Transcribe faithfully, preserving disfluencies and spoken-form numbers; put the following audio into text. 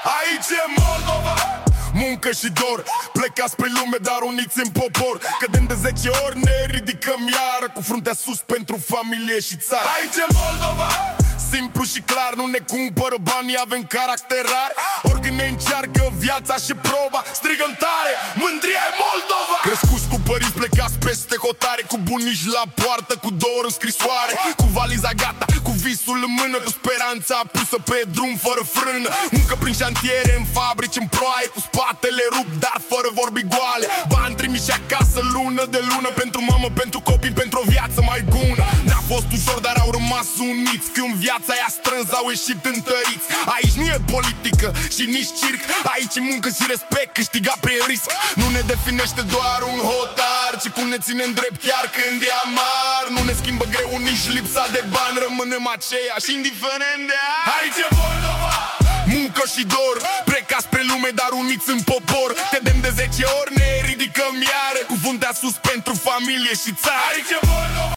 Aici e Moldova, muncă și dor. Plecați pe lume, dar uniți în popor. Cădem de zece ori, ne ridicăm iară, cu fruntea sus pentru familie și țară. Aici e Moldova, simplu și clar, nu ne cumpără banii, avem caracterari. Oricând ne încearcă viața și proba, strigăm tare, mândria e Moldova. Crescuți cu părinți, plecați peste hotare, cu bunici la poartă, cu două ori în scrisoare, cu valiza gata, cu visul în mână, cu speranța pusă pe drum fără frână. Muncă prin șantiere, în fabrici, în ploaie, cu spatele rupt, dar fără vorbi goale. Bani trimiși acasă lună de lună, pentru mamă, pentru copii, pentru o viață mai bună. N-a fost ușor, dar au rămas uniți, când viața i-a strâns, au ieșit întăriți. Aici nu e politică și nici circ, aici e muncă și respect, câștigat pe risc. Nu ne definește doar un hotar, ci cum ne ținem drept chiar când e amar. Nu ne schimbă greu nici lipsa de bani, rămânem aceiași, indiferent de ani. Aici e Moldova, muncă și dor. Plecați pe lume, dar uniți în popor. Cădem de zece ori, ne ridicăm iară, cu fruntea sus pentru familie și țară. Aici e Moldova.